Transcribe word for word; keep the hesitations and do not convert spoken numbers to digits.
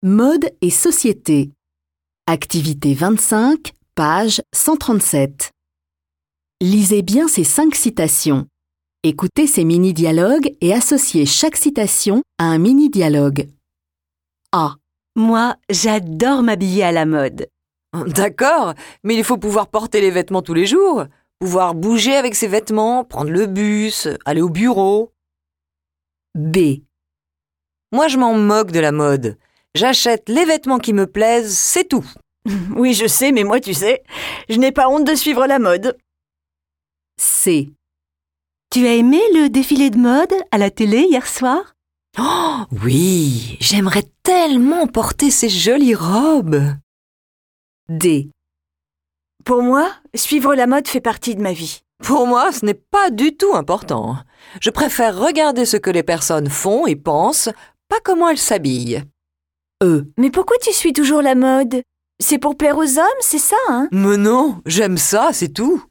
Mode et société. Activité vingt-cinq, page cent trente-sept. Lisez bien ces cinq citations. Écoutez ces mini-dialogues et associez chaque citation à un mini-dialogue. A. Moi, j'adore m'habiller à la mode. D'accord, mais il faut pouvoir porter les vêtements tous les jours, pouvoir bouger avec ses vêtements, prendre le bus, aller au bureau. B. Moi, je m'en moque de la mode. J'achète les vêtements qui me plaisent, c'est tout. Oui, je sais, mais moi, tu sais, je n'ai pas honte de suivre la mode. C. Tu as aimé le défilé de mode à la télé hier soir? Oh, oui, j'aimerais tellement porter ces jolies robes. D. Pour moi, suivre la mode fait partie de ma vie. Pour moi, ce n'est pas du tout important. Je préfère regarder ce que les personnes font et pensent, pas comment elles s'habillent. E. Mais pourquoi tu suis toujours la mode? C'est pour plaire aux hommes, c'est ça, hein? Mais non, j'aime ça, c'est tout.